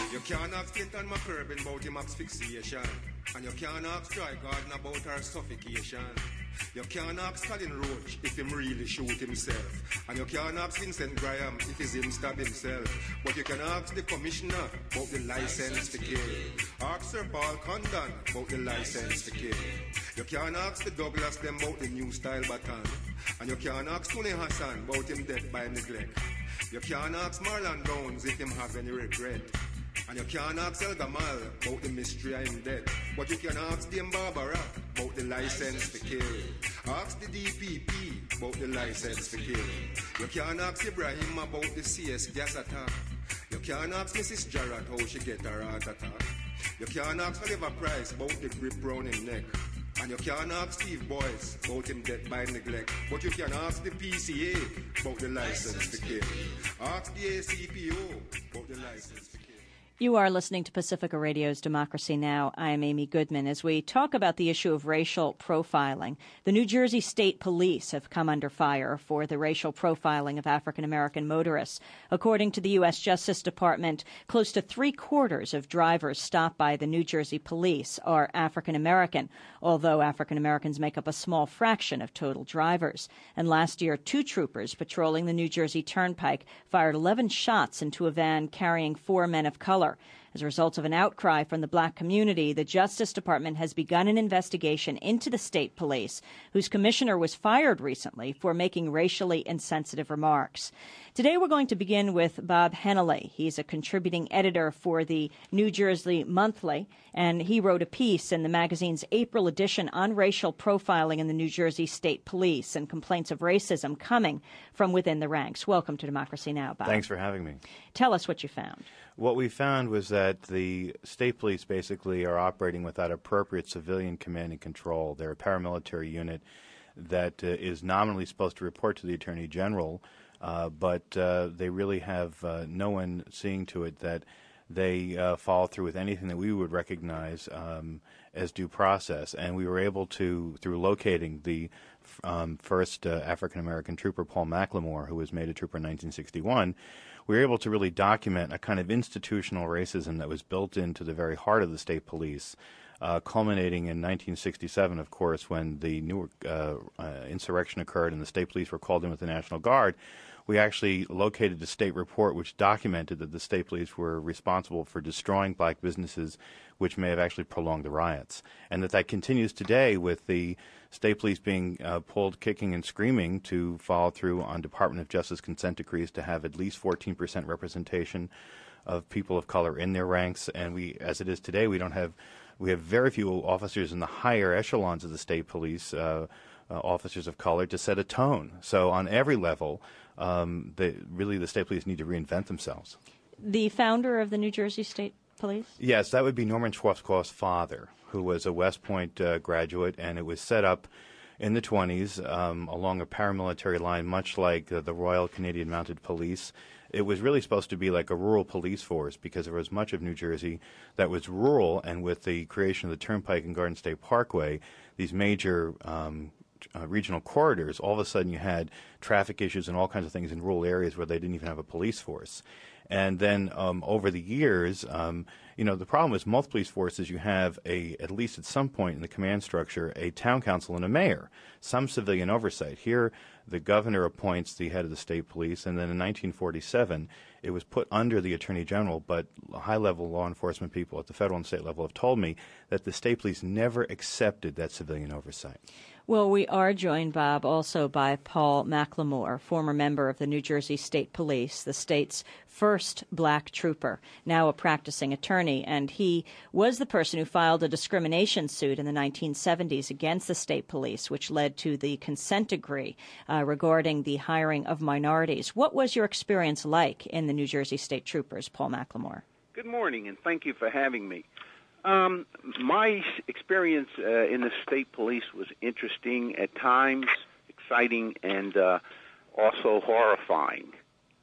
You can't ask Clinton McCurbin about him asphyxiation. And you can't ask Joy Gordon about her suffocation. You can't ask Colin Roach if him really shoot himself. And you can't ask Vincent Graham if it's him stab himself. But you can ask the commissioner about the license to kill. Ask Sir Paul Condon about the license to kill. You can't ask the Douglas them about the new style baton. And you can't ask Tony Hassan about him death by neglect. You can't ask Marlon Downs if him have any regret. And you can't ask El Gamal about the mystery of him dead. But you can ask Dame Barbara about the license to kill. Ask the D P P about the license to kill. You can't ask Ibrahim about the C S gas attack. You can't ask Missus Jarrett how she get her heart attack. You can't ask Oliver Price about the grip round him neck. And you can't ask Steve Boyce about him death by neglect. But you can ask the P C A about the license to kill. Ask the A C P O about the license to kill. You are listening to Pacifica Radio's Democracy Now! I am Amy Goodman. As we talk about the issue of racial profiling, the New Jersey State Police have come under fire for the racial profiling of African-American motorists. According to the U S Justice Department, close to three-quarters of drivers stopped by the New Jersey Police are African-American, although African-Americans make up a small fraction of total drivers. And last year, two troopers patrolling the New Jersey Turnpike fired eleven shots into a van carrying four men of color. As a result of an outcry from the black community, the Justice Department has begun an investigation into the state police, whose commissioner was fired recently for making racially insensitive remarks. Today we're going to begin with Bob Hennelly. He's a contributing editor for the New Jersey Monthly, and he wrote a piece in the magazine's April edition on racial profiling in the New Jersey State Police and complaints of racism coming from within the ranks. Welcome to Democracy Now!, Bob. Thanks for having me. Tell us what you found. What we found was that the state police basically are operating without appropriate civilian command and control. They're a paramilitary unit that uh, is nominally supposed to report to the Attorney General, uh, but uh, they really have uh, no one seeing to it that they uh, follow through with anything that we would recognize um, as due process. And we were able to, through locating the um, first uh, African-American trooper, Paul McLemore, who was made a trooper in nineteen sixty-one, we were able to really document a kind of institutional racism that was built into the very heart of the state police, uh, culminating in nineteen sixty-seven, of course, when the Newark uh, uh, insurrection occurred and the state police were called in with the National Guard. We actually located a state report which documented that the state police were responsible for destroying black businesses, which may have actually prolonged the riots, and that that continues today with the state police being uh, pulled kicking and screaming to follow through on Department of Justice consent decrees to have at least fourteen percent representation of people of color in their ranks. And we, as it is today, we don't have, we have very few officers in the higher echelons of the state police, uh, uh, officers of color, to set a tone. So on every level, um, they, really the state police need to reinvent themselves. The founder of the New Jersey State Police? Yes, that would be Norman Schwarzkopf's father, who was a West Point uh, graduate, and it was set up in the twenties um, along a paramilitary line, much like uh, the Royal Canadian Mounted Police. It was really supposed to be like a rural police force because there was much of New Jersey that was rural, and with the creation of the Turnpike and Garden State Parkway, these major um, uh, regional corridors, all of a sudden you had traffic issues and all kinds of things in rural areas where they didn't even have a police force. And then um, over the years, um, you know, the problem is most police forces, you have a, at least at some point in the command structure, a town council and a mayor, some civilian oversight. Here, the governor appoints the head of the state police, and then in nineteen forty-seven, it was put under the Attorney General, but high-level law enforcement people at the federal and state level have told me that the state police never accepted that civilian oversight. Well, we are joined, Bob, also by Paul McLemore, former member of the New Jersey State Police, the state's first black trooper, now a practicing attorney, and he was the person who filed a discrimination suit in the nineteen seventies against the state police, which led to the consent decree uh, regarding the hiring of minorities. What was your experience like in the New Jersey State Troopers, Paul McLemore? Good morning, and thank you for having me. Um, my experience uh, in the state police was interesting at times, exciting, and uh, also horrifying.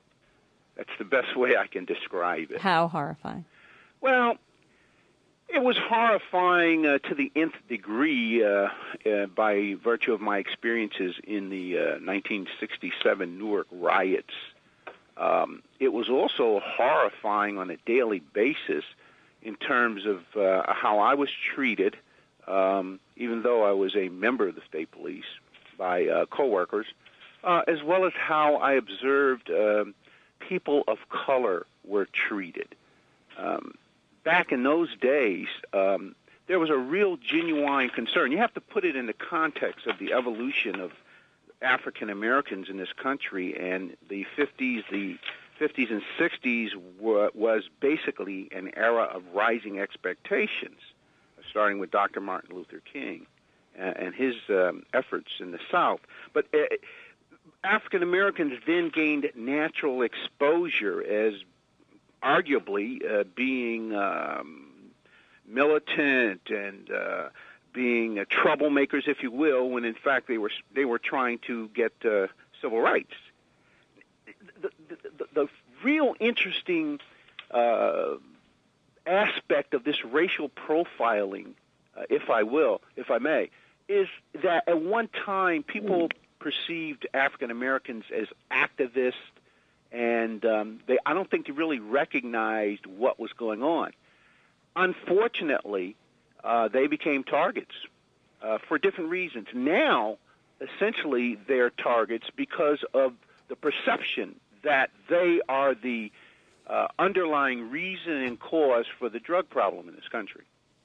That's the best way I can describe it. How horrifying? Well, it was horrifying uh, to the nth degree uh, uh, by virtue of my experiences in the uh, nineteen sixty-seven Newark riots. Um, it was also horrifying on a daily basis in terms of uh, how I was treated, um, even though I was a member of the state police, by uh, coworkers, uh, as well as how I observed uh, people of color were treated. Um, back in those days, um, there was a real genuine concern. You have to put it in the context of the evolution of African Americans in this country, and the fifties, the fifties and sixties were, was basically an era of rising expectations, starting with Doctor Martin Luther King and, and his um, efforts in the South. But uh, African Americans then gained natural exposure as arguably uh, being um, militant and uh, being uh, troublemakers, if you will, when in fact they were they were trying to get uh, civil rights. The, the, the, the real interesting uh, aspect of this racial profiling, uh, if I will, if I may, is that at one time people perceived African Americans as activists, and um, they I don't think they really recognized what was going on. Unfortunately, uh, they became targets uh, for different reasons. Now, essentially, they're targets because of the perception that they are the uh, underlying reason and cause for the drug problem in this country.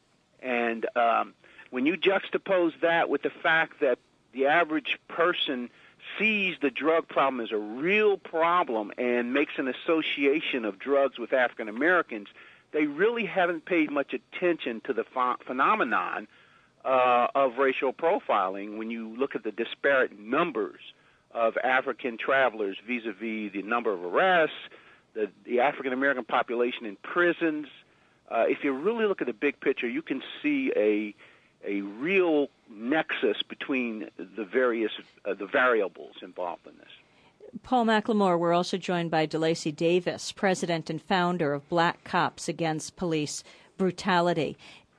And um, when you juxtapose that with the fact that the average person sees the drug problem as a real problem and makes an association of drugs with African Americans, they really haven't paid much attention to the ph- phenomenon uh, of racial profiling when you look at the disparate numbers of African travelers vis-a-vis the number of arrests, the, the African American population in prisons. Uh, if you really look at the big picture, you can see a a real nexus between the various uh, the variables involved in this. Paul McLemore, we're also joined by DeLacy Davis, president and founder of Black Cops Against Police Brutality.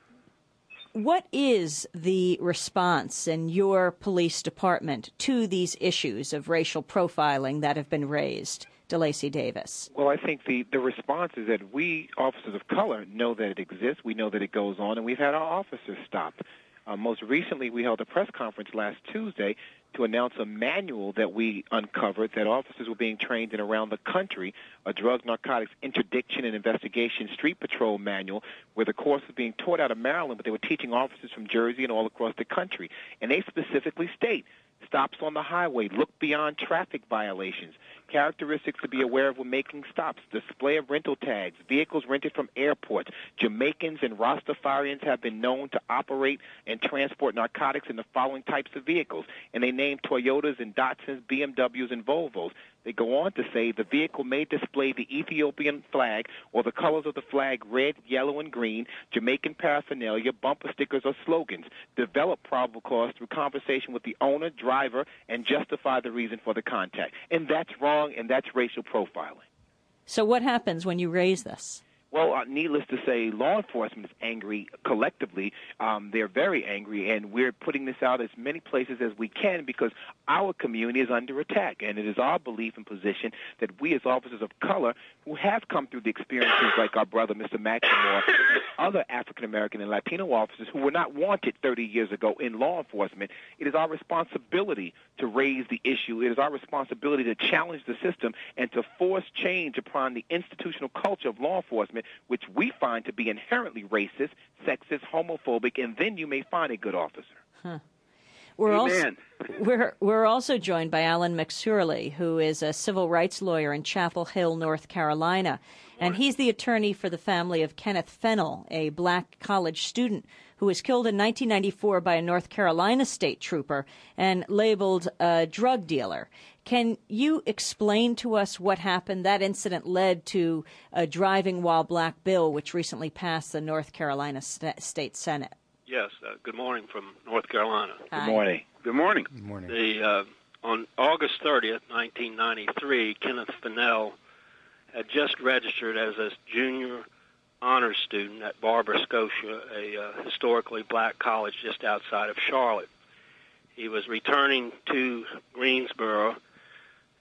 What is the response in your police department to these issues of racial profiling that have been raised? DeLacy Davis. Well, I think the, the response is that we, officers of color, know that it exists, we know that it goes on, and we've had our officers stopped. Uh, most recently, we held a press conference last Tuesday to announce a manual that we uncovered that officers were being trained in around the country, a drug narcotics interdiction and investigation street patrol manual, where the course was being taught out of Maryland, but they were teaching officers from Jersey and all across the country. And they specifically state, stops on the highway, look beyond traffic violations, characteristics to be aware of when making stops, display of rental tags, vehicles rented from airports. Jamaicans and Rastafarians have been known to operate and transport narcotics in the following types of vehicles. And they name Toyotas and Datsuns, B M Ws, and Volvos. They go on to say the vehicle may display the Ethiopian flag or the colors of the flag red, yellow, and green, Jamaican paraphernalia, bumper stickers, or slogans. Develop probable cause through conversation with the owner, driver, and justify the reason for the contact. And that's wrong, and that's racial profiling. So what happens when you raise this? Well, uh, needless to say, law enforcement is angry collectively. Um, they're very angry, and we're putting this out as many places as we can because our community is under attack, and it is our belief and position that we as officers of color who have come through the experiences like our brother, Mister McLemore, and other African-American and Latino officers who were not wanted thirty years ago in law enforcement, it is our responsibility to raise the issue. It is our responsibility to challenge the system and to force change upon the institutional culture of law enforcement, which we find to be inherently racist, sexist, homophobic, and then you may find a good officer. Huh. We're also, we're, we're also joined by Alan McSorley, who is a civil rights lawyer in Chapel Hill, North Carolina. And he's the attorney for the family of Kenneth Fennell, a black college student who was killed in nineteen ninety-four by a North Carolina state trooper and labeled a drug dealer. Can you explain to us what happened? That incident led to a driving while black bill, which recently passed the North Carolina St- State Senate. Yes. Uh, good morning from North Carolina. Hi. Good morning. Good morning. Good morning. The, uh, on August thirtieth, nineteen ninety-three, Kenneth Fennell had just registered as a junior honors student at Barber Scotia, a uh, historically black college just outside of Charlotte. He was returning to Greensboro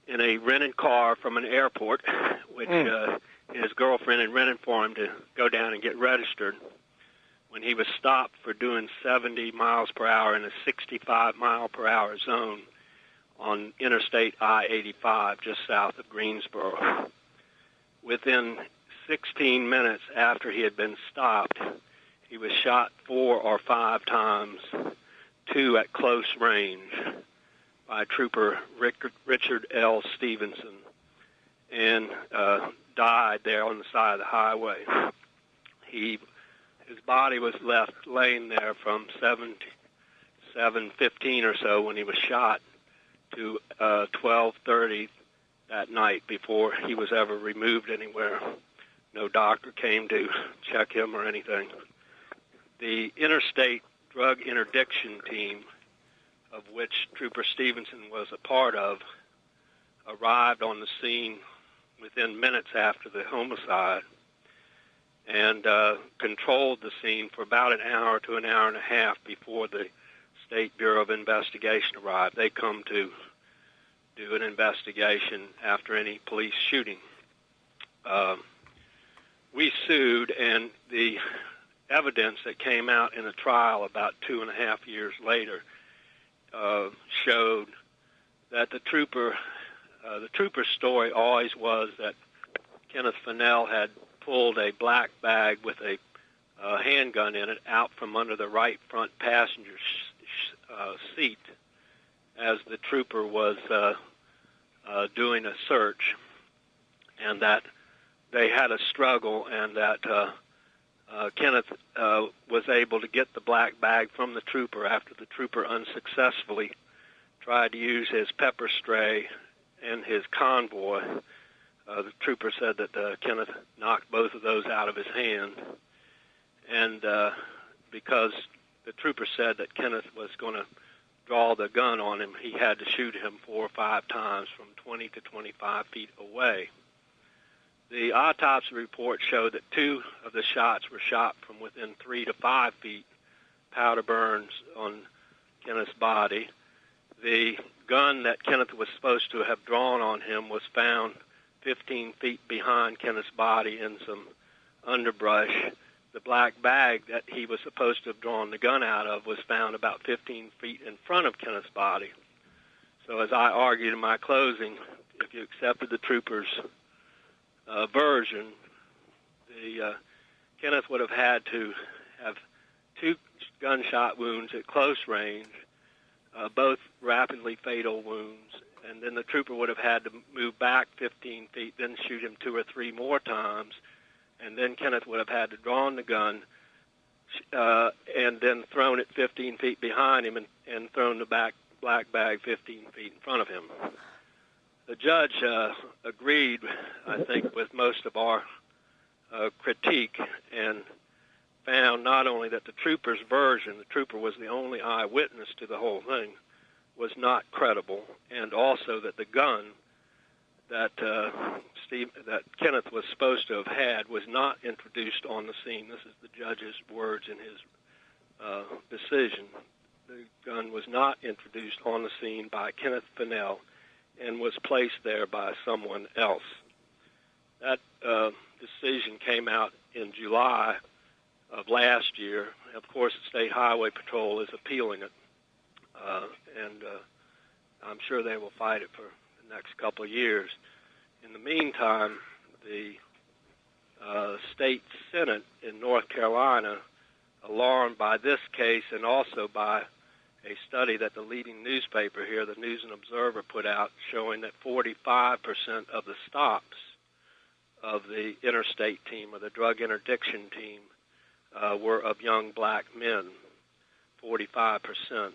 in a rented car from an airport, which mm. uh, his girlfriend had rented for him to go down and get registered, when he was stopped for doing seventy miles per hour in a sixty-five mile per hour zone on Interstate I eighty-five just south of Greensboro. Within sixteen minutes after he had been stopped, he was shot four or five times, two at close range, by Trooper Richard L. Stevenson, and uh, died there on the side of the highway. He, his body was left laying there from seven fifteen or so when he was shot to uh, twelve thirty that night before he was ever removed anywhere. No doctor came to check him or anything. The Interstate Drug Interdiction Team, of which Trooper Stevenson was a part of, arrived on the scene within minutes after the homicide and uh, controlled the scene for about an hour to an hour and a half before the State Bureau of Investigation arrived. They come to do an investigation after any police shooting. Uh, we sued, and the evidence that came out in a trial about two and a half years later uh, showed that the trooper, uh, the trooper's story always was that Kenneth Fennell had pulled a black bag with a uh, handgun in it out from under the right front passenger sh- uh, seat as the trooper was uh, uh, doing a search, and that they had a struggle, and that uh, uh, Kenneth uh, was able to get the black bag from the trooper after the trooper unsuccessfully tried to use his pepper spray and his convoy. Uh, the trooper said that uh, Kenneth knocked both of those out of his hand, and uh, because the trooper said that Kenneth was going to draw the gun on him, he had to shoot him four or five times from twenty to twenty-five feet away. The autopsy report showed that two of the shots were shot from within three to five feet, powder burns on Kenneth's body. The gun that Kenneth was supposed to have drawn on him was found fifteen feet behind Kenneth's body in some underbrush. The black bag that he was supposed to have drawn the gun out of was found about fifteen feet in front of Kenneth's body. So as I argued in my closing, if you accepted the trooper's uh, version, the uh, Kenneth would have had to have two gunshot wounds at close range, uh, both rapidly fatal wounds, and then the trooper would have had to move back fifteen feet, then shoot him two or three more times, and then Kenneth would have had to draw on the gun uh, and then thrown it fifteen feet behind him and, and thrown the back black bag fifteen feet in front of him. The judge uh, agreed, I think, with most of our uh, critique and found not only that the trooper's version, the trooper was the only eyewitness to the whole thing, was not credible, and also that the gun that uh, Steve, that Kenneth was supposed to have had was not introduced on the scene. This is the judge's words in his uh, decision. The gun was not introduced on the scene by Kenneth Fennell and was placed there by someone else. That uh, decision came out in July of last year. Of course, the State Highway Patrol is appealing it, uh, and uh, I'm sure they will fight it for the next couple of years. In the meantime, the uh, state Senate in North Carolina, alarmed by this case and also by a study that the leading newspaper here, the News and Observer, put out showing that forty-five percent of the stops of the interstate team, or the drug interdiction team, uh, were of young black men, forty-five percent.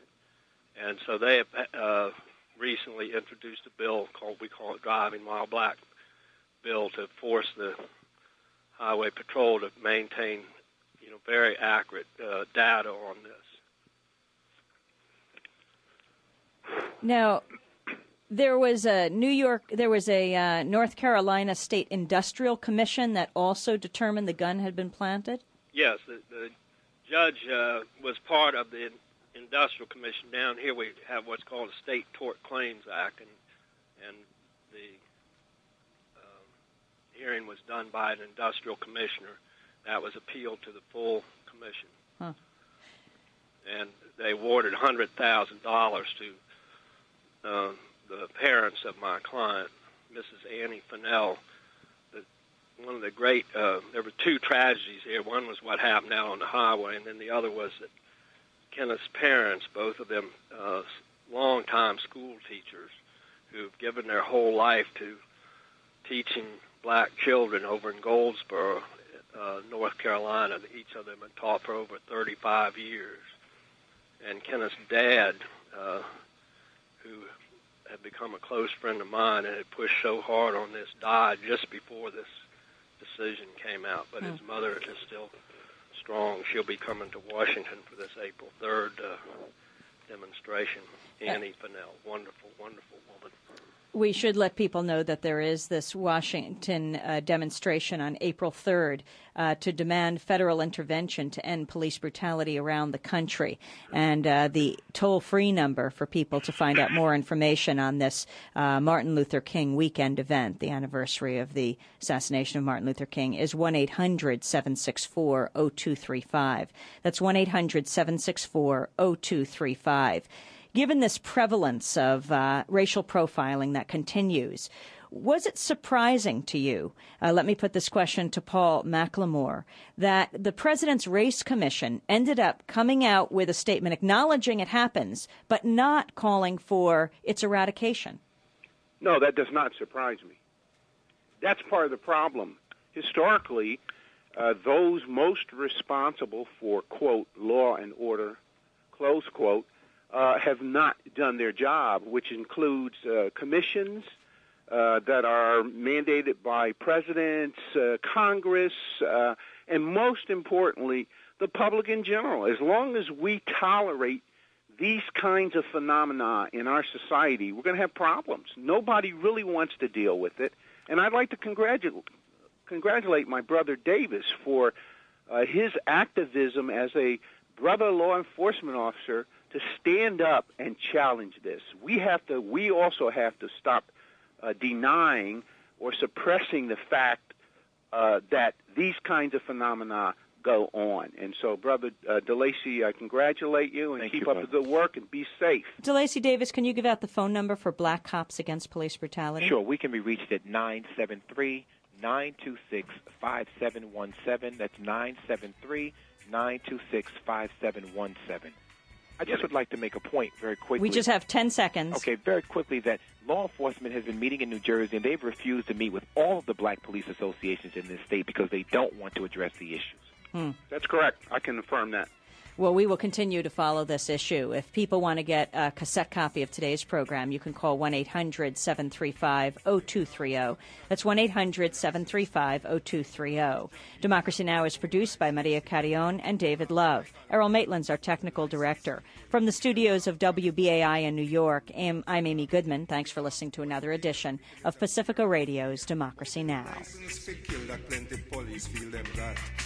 And so they have uh, recently introduced a bill called, we call it Driving While Black bill, to force the Highway Patrol to maintain, you know, very accurate uh, data on this. Now, there was a New York, there was a uh, North Carolina State Industrial Commission that also determined the gun had been planted? Yes, the, the judge uh, was part of the Industrial Commission. Down here we have what's called the State Tort Claims Act, and and the um, hearing was done by an industrial commissioner. That was appealed to the full commission. Huh. And they awarded one hundred thousand dollars to uh, the parents of my client, Missus Annie Fennell. The, one of the great, uh, there were two tragedies here. One was what happened out on the highway, and then the other was that Kenneth's parents, both of them uh, long-time school teachers who've given their whole life to teaching black children over in Goldsboro, uh, North Carolina. Each of them had taught for over thirty-five years. And Kenneth's dad, uh, who had become a close friend of mine and had pushed so hard on this, died just before this decision came out. But mm. his mother is still strong. She'll be coming to Washington for this April third uh, demonstration. Annie Fennell, wonderful, wonderful woman. We should let people know that there is this Washington uh, demonstration on April third uh, to demand federal intervention to end police brutality around the country. And uh, the toll-free number for people to find out more information on this uh, Martin Luther King weekend event, the anniversary of the assassination of Martin Luther King, is one eight hundred seven six four oh two three five. That's one eight hundred seven six four oh two three five. Given this prevalence of uh, racial profiling that continues, was it surprising to you, uh, let me put this question to Paul McLemore, that the President's Race Commission ended up coming out with a statement acknowledging it happens, but not calling for its eradication? No, that does not surprise me. That's part of the problem. Historically, uh, those most responsible for, quote, law and order, close quote, Uh, have not done their job, which includes uh, commissions uh, that are mandated by presidents, uh, Congress, uh, and most importantly, the public in general. As long as we tolerate these kinds of phenomena in our society, we're going to have problems. Nobody really wants to deal with it. And I'd like to congratulate, congratulate my brother Davis for uh, his activism as a brother law enforcement officer to stand up and challenge this. We have to. We also have to stop uh, denying or suppressing the fact uh, that these kinds of phenomena go on. And so, Brother uh, DeLacy, I congratulate you and Thank keep you, up the good work and be safe. DeLacy Davis, can you give out the phone number for Black Cops Against Police Brutality? Sure. We can be reached at nine seven three, nine two six, five seven one seven. That's nine seven three, nine two six, five seven one seven. I just would like to make a point very quickly. We just have ten seconds. Okay, very quickly, that law enforcement has been meeting in New Jersey, and they've refused to meet with all of the black police associations in this state because they don't want to address the issues. Hmm. That's correct. I can affirm that. Well, we will continue to follow this issue. If people want to get a cassette copy of today's program, you can call one eight hundred seven three five oh two three oh. That's one eight hundred seven three five oh two three oh. Democracy Now! Is produced by Maria Carrion and David Love. Errol Maitland's our technical director. From the studios of W B A I in New York, I'm Amy Goodman. Thanks for listening to another edition of Pacifica Radio's Democracy Now!